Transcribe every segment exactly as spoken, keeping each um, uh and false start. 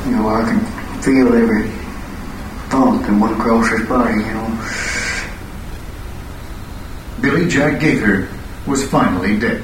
You know, I can feel every thought that went across his body, you know. Billy Jack Gaither was finally dead.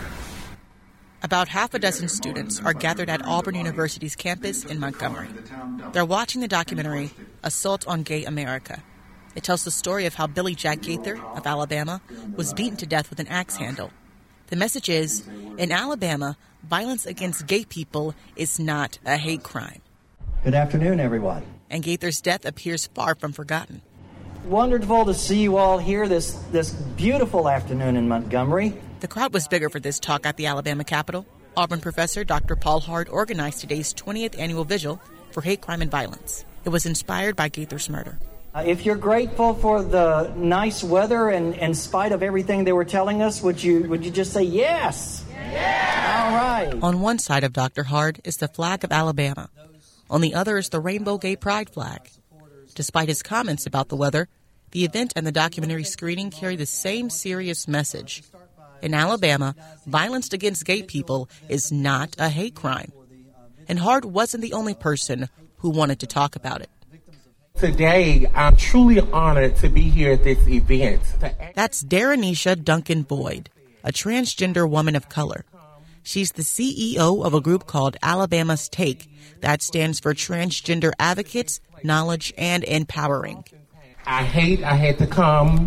About half a dozen students are gathered at Auburn University's campus in Montgomery. They're watching the documentary, Assault on Gay America. It tells the story of how Billy Jack Gaither of Alabama was beaten to death with an axe handle. The message is, in Alabama, violence against gay people is not a hate crime. Good afternoon, everyone. And Gaither's death appears far from forgotten. Wonderful to see you all here this, this beautiful afternoon in Montgomery. The crowd was bigger for this talk at the Alabama Capitol. Auburn professor Doctor Paul Hard organized today's twentieth annual vigil for hate crime and violence. It was inspired by Gaither's murder. Uh, if you're grateful for the nice weather and in spite of everything they were telling us, would you would you just say yes? Yeah! All right. On one side of Doctor Hard is the flag of Alabama. On the other is the Rainbow Gay Pride flag. Despite his comments about the weather, the event and the documentary screening carry the same serious message. In Alabama, violence against gay people is not a hate crime. And Hard wasn't the only person who wanted to talk about it. Today, I'm truly honored to be here at this event. That's Daranisha Duncan Boyd, a transgender woman of color. She's the C E O of a group called Alabama's Take that stands for Transgender Advocates, Knowledge, and Empowering. I hate I had to come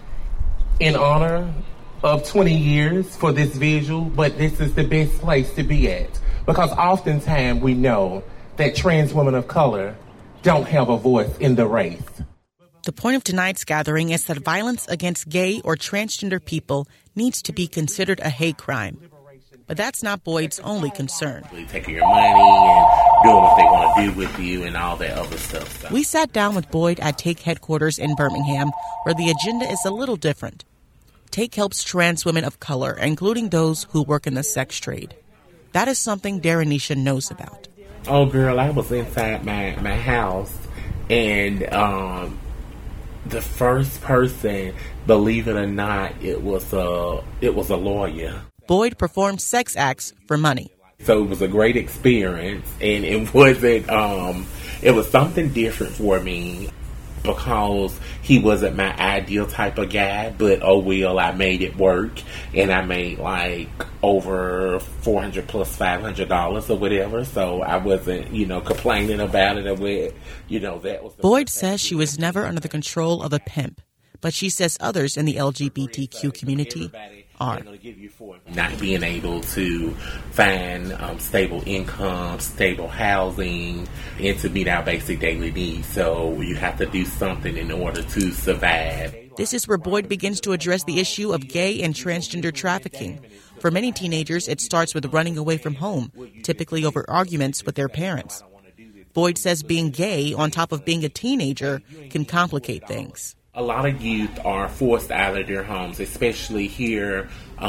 in honor of twenty years for this visual, but this is the best place to be at. Because oftentimes we know that trans women of color don't have a voice in the race. The point of tonight's gathering is that violence against gay or transgender people needs to be considered a hate crime. But that's not Boyd's only concern. Taking your money and doing what they want to do with you and all that other stuff. So. We sat down with Boyd at Take headquarters in Birmingham, where the agenda is a little different. Take helps trans women of color, including those who work in the sex trade. That is something Daranisha knows about. Oh, girl, I was inside my, my house, and um, the first person, believe it or not, it was a, it was a lawyer. Boyd performed sex acts for money. So it was a great experience, and it wasn't, um, it was something different for me because he wasn't my ideal type of guy, but oh well, I made it work, and I made like over four hundred plus five hundred dollars or whatever, so I wasn't, you know, complaining about it or what, you know, that was... Boyd says she was never under the control of a pimp, but she says others in the L G B T Q community are. Not being able to find um, stable income, stable housing, and to meet our basic daily needs. So you have to do something in order to survive. This is where Boyd begins to address the issue of gay and transgender trafficking. For many teenagers, it starts with running away from home, typically over arguments with their parents. Boyd says being gay on top of being a teenager can complicate things. A lot of youth are forced out of their homes, especially here,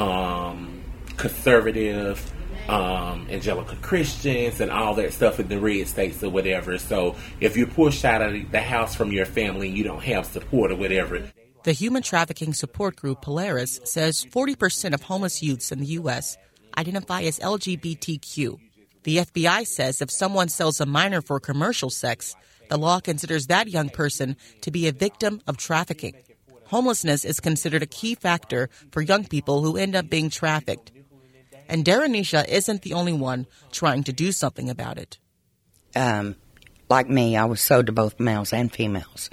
um, conservative, um, evangelical Christians and all that stuff in the red states or whatever. So if you're pushed out of the house from your family, you don't have support or whatever. The human trafficking support group Polaris says forty percent of homeless youths in the U S identify as L G B T Q. The F B I says if someone sells a minor for commercial sex, the law considers that young person to be a victim of trafficking. Homelessness is considered a key factor for young people who end up being trafficked. And Daranisha isn't the only one trying to do something about it. Um, like me, I was sold to both males and females.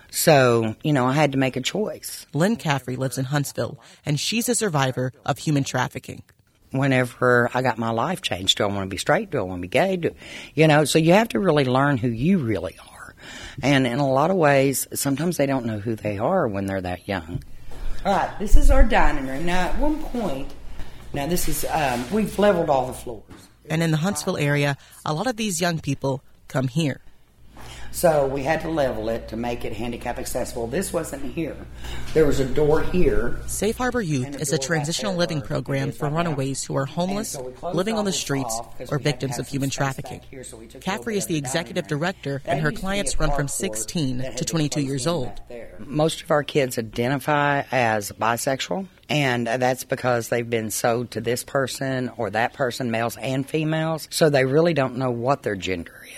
So, you know, I had to make a choice. Lynn Caffrey lives in Huntsville, and she's a survivor of human trafficking. Whenever I got my life changed, do I want to be straight? Do I want to be gay? Do, you know, so you have to really learn who you really are. And in a lot of ways, sometimes they don't know who they are when they're that young. All right, this is our dining room. Now, at one point, now this is, um, we've leveled all the floors. And in the Huntsville area, a lot of these young people come here. So we had to level it to make it handicap accessible. This wasn't here. There was a door here. Safe Harbor Youth is a transitional living program for runaways who are homeless, living on the streets, or victims of human trafficking. Caffrey is the executive director, and her clients run from sixteen to twenty-two years old. Most of our kids identify as bisexual, and that's because they've been sold to this person or that person, males and females, so they really don't know what their gender is.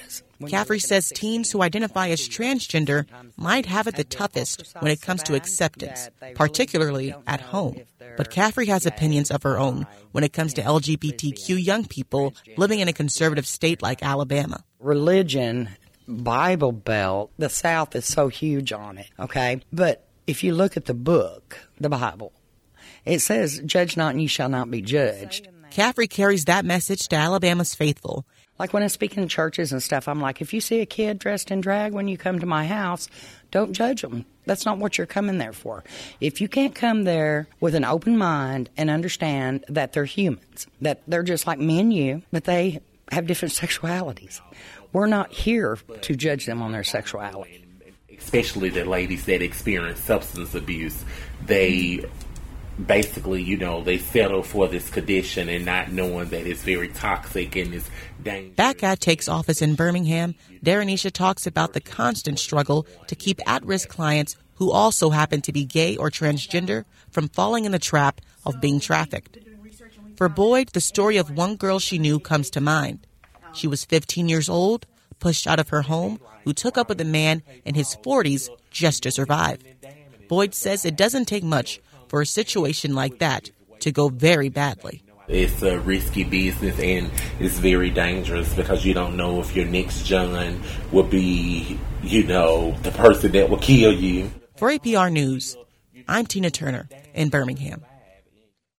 Caffrey says teens who identify as transgender might have it the toughest when it comes to acceptance, particularly at home. But Caffrey has opinions of her own when it comes to L G B T Q young people living in a conservative state like Alabama. Religion, Bible Belt, the South is so huge on it, okay? But if you look at the book, the Bible, it says, judge not and you shall not be judged. Caffrey carries that message to Alabama's faithful. Like when I speak in churches and stuff, I'm like, if you see a kid dressed in drag when you come to my house, don't judge them. That's not what you're coming there for. If you can't come there with an open mind and understand that they're humans, that they're just like me and you, but they have different sexualities. We're not here to judge them on their sexuality. Especially the ladies that experience substance abuse, they basically, you know, they settle for this condition and not knowing that it's very toxic and it's dangerous. Back at Takes office in Birmingham, Daranisha talks about the constant struggle to keep at-risk clients who also happen to be gay or transgender from falling in the trap of being trafficked. For Boyd, the story of one girl she knew comes to mind. She was fifteen years old, pushed out of her home, who took up with a man in his forties just to survive. Boyd says it doesn't take much for a situation like that to go very badly. It's a risky business and it's very dangerous because you don't know if your next John will be, you know, the person that will kill you. For A P R News, I'm Tina Turner in Birmingham.